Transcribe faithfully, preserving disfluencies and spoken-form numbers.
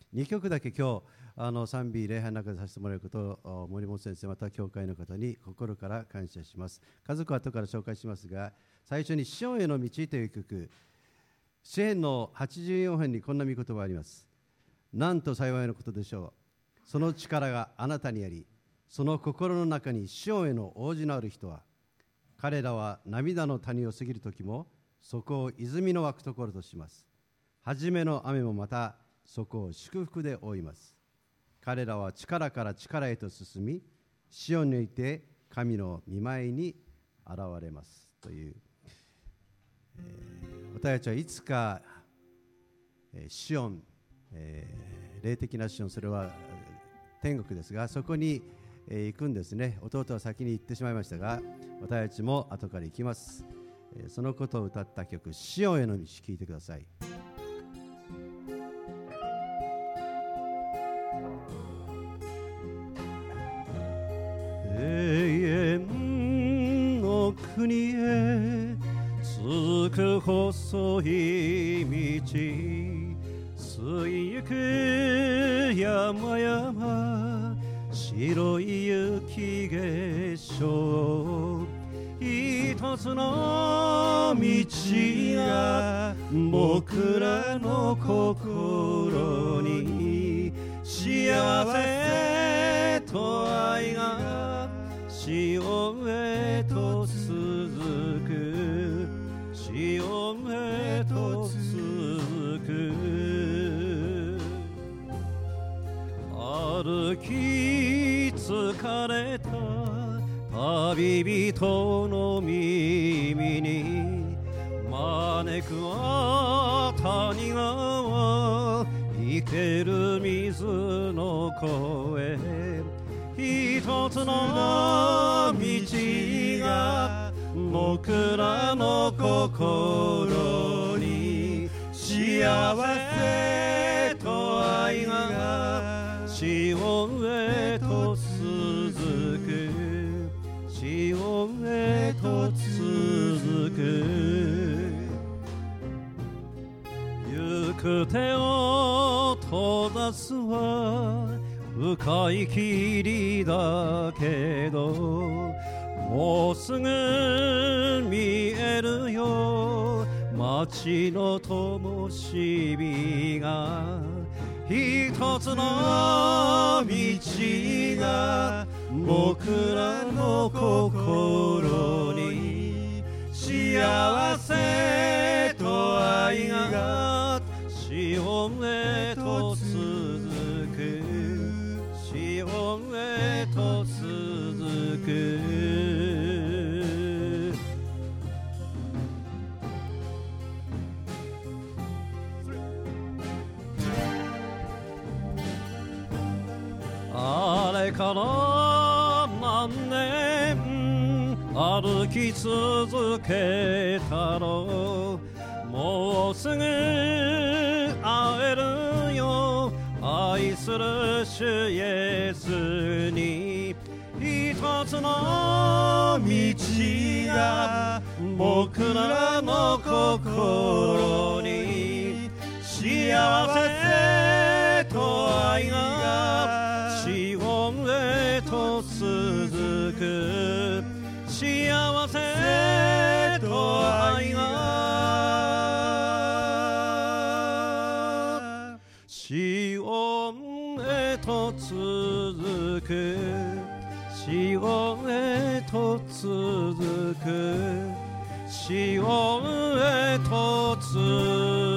にきょくだけ今日あの賛美礼拝の中でさせてもらうことを森本先生また教会の方に心から感謝します。家族は後から紹介しますが、最初にシオンへの道という曲、詩編のはちじゅうよん編にこんな御言葉があります。なんと幸いのことでしょう。その力があなたにあり、その心の中にシオンへの応じのある人は、彼らは涙の谷を過ぎるときもそこを泉の湧くところとします。初めの雨もまたそこを祝福で覆います。彼らは力から力へと進み、シオンにおいて神の御前に現れますという、えー、私たちはいつか、えー、シオン、えー、霊的なシオン、それは天国ですが、そこに、えー、行くんですね。弟は先に行ってしまいましたが、私たちも後から行きます。えー、そのことを歌った曲、シオンへの道、聴いてください。永遠の国へ続く細い道、過ぎゆく山々、白い雪化粧、一つの道が僕らの心に、幸せと愛がシオンへと続く、シオンへと続く。歩き疲れた旅人の耳に招くは谷川、生ける水の声、一つの道が僕らの心に、幸せと愛がシオンへと続く、シオンへと続く。行く手を閉ざすは深い霧だけど、もうすぐ見えるよ街の灯火が、一つの道が僕らの心に、幸せと愛がシオンへと続く、シオンへと続く。あれから何年歩き続けたろう、もうすぐ会えるよ愛する主イエスに、一つの道が僕らの心に、幸せと愛がシオンへと続く、幸せと愛がシオンへと続く、シオンへと続く、シオンへと続く。